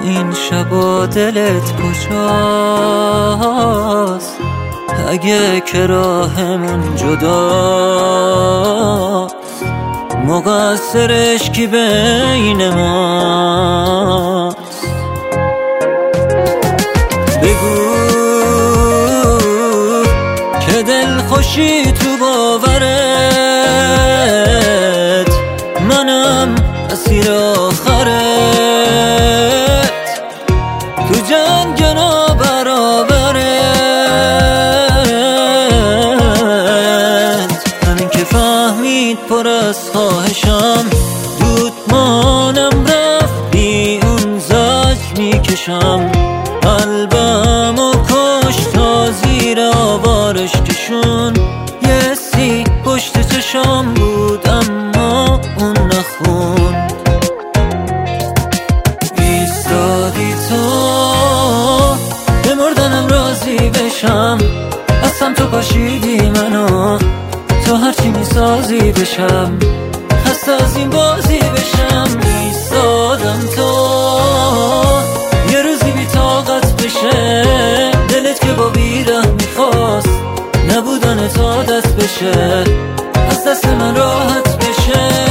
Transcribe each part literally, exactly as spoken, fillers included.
این شبا دلت کجاست؟ اگه که راهمون جداست، مقصرش کی بین ماست؟ بگو که دل خوشی تو باورت، منم اسیر آخرت، تو جنگ نابرابرت. همین که فهمید پر از خواهشم، دود مانم رفت بی اون زج میکشم. قلبم و کش تا زیر آوارش کشون، یه سی پشت چشام بود اما اون نخوند. ایستادی تو به مردنم راضی بشم، اصلا تو پاشیدی منو تو هرچی میسازی بشم، خسته از این بازی بشم. ایستادم تو یه روزی بی طاقت بشه، دلت که با بیره میخواست نبودن تا عادت بشه، از دست من راحت بشه.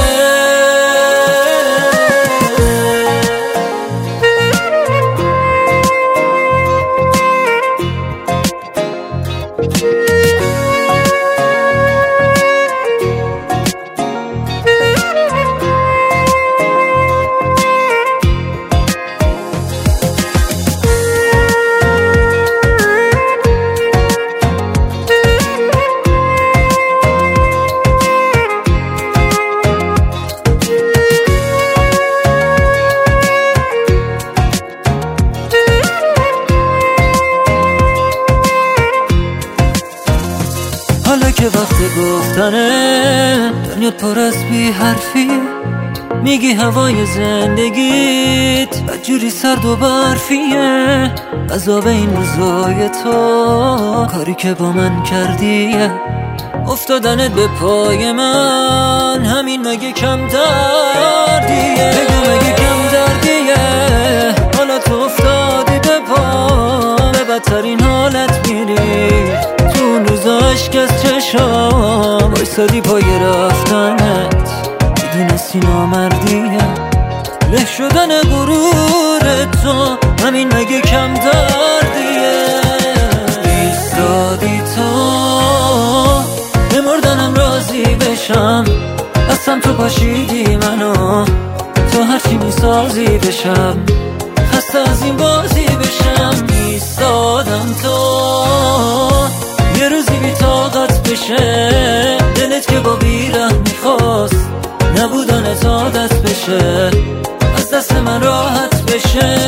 حالا که وقت گفتنه، دنیا پر از بی حرفی، میگی هوای زندگیت بدجوری سرد و برفیه. عذاب این روزای تو کاری که با من کردیه، افتادنت به پای من همین مگه کم دردیه؟ بگو مگه کم دردیه؟ حالا تو افتادی به پا، به بدترین حالت میری، تو اون روزا عشق از چشام بایستادی پای رفتنت، میدونستی نامردیه. له شدن غرور تو همین مگه کم دردیه؟ ایستادی تو به مردنم راضی بشم، اصلا تو پاشیدی منو تو هرچی میسازی بشم، خسته از این بازی بشم. ایستادم تو یه روزی بی طاقت بشه، دلت که با بیره میخواست نبودن تا عادت بشه، از دست من راحت بشه.